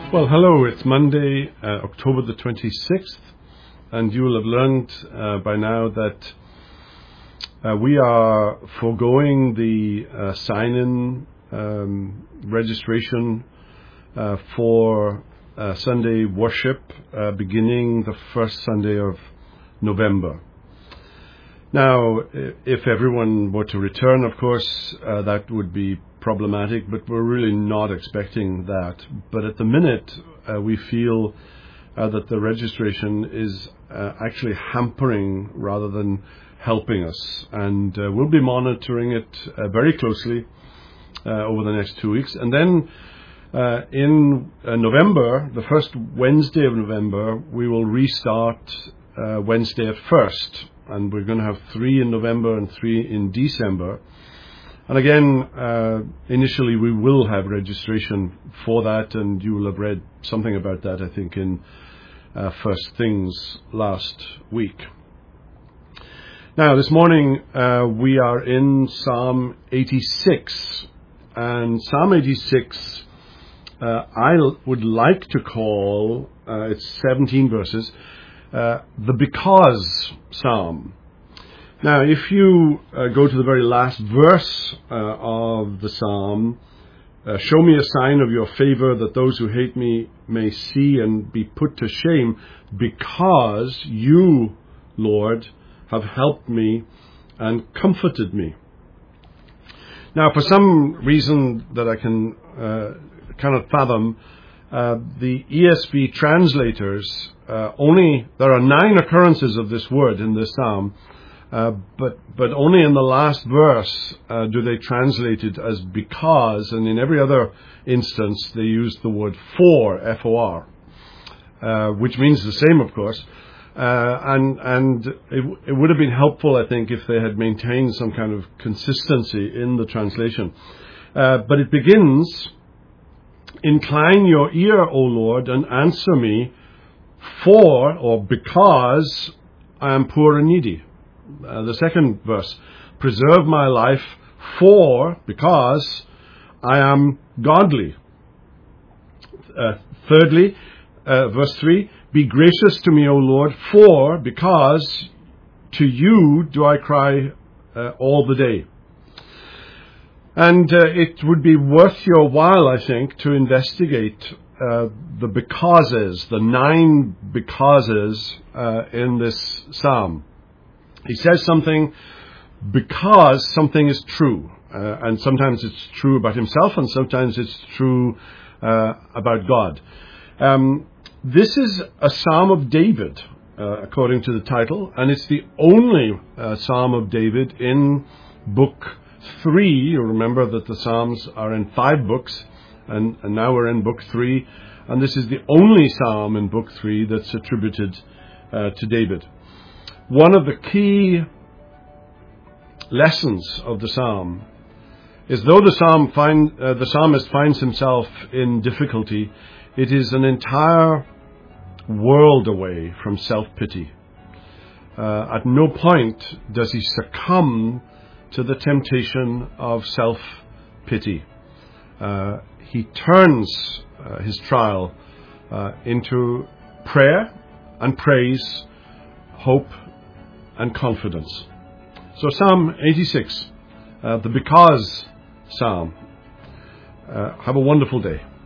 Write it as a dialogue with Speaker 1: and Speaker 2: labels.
Speaker 1: Well, hello, it's Monday, October the 26th, and you will have learned by now that we are foregoing the sign-in registration for Sunday worship beginning the first Sunday of November. Now, if everyone were to return, of course, that would be problematic, but we're really not expecting that. But at the minute, we feel that the registration is actually hampering rather than helping us. And we'll be monitoring it very closely over the next 2 weeks. And then in November, the first Wednesday of November, we will restart Wednesday at first. And we're going to have 3 in November and 3 in December. And again, initially we will have registration for that, and you will have read something about that, I think, in First Things last week. Now, this morning we are in Psalm 86. And Psalm 86, I would like to call, it's 17 verses, the Because Psalm. Now, if you go to the very last verse of the Psalm, show me a sign of your favor that those who hate me may see and be put to shame, because you, Lord, have helped me and comforted me. Now, for some reason that I cannot fathom, the ESV translators there are 9 occurrences of this word in this psalm, but only in the last verse do they translate it as because, and in every other instance they use the word for, F-O-R, which means the same, of course. And it would have been helpful, I think, if they had maintained some kind of consistency in the translation. But it begins, "Incline your ear, O Lord, and answer me, for," or because, "I am poor and needy." The second verse, "Preserve my life, because I am godly." Thirdly, verse 3, "Be gracious to me, O Lord, because to you do I cry all the day." And it would be worth your while, I think, to investigate the becauses, the 9 becauses in this psalm. He says something because something is true. And sometimes it's true about himself, and sometimes it's true about God. This is a Psalm of David, according to the title, and it's the only Psalm of David in Book 3. You remember that the Psalms are in 5 books, and now we're in Book 3, and this is the only Psalm in Book 3 that's attributed to David. One of the key lessons of the Psalm is, though the psalmist finds himself in difficulty, it is an entire world away from self-pity. At no point does he succumb to the temptation of self-pity. He turns his trial into prayer and praise, hope and confidence. So Psalm 86, the Because Psalm. Have a wonderful day.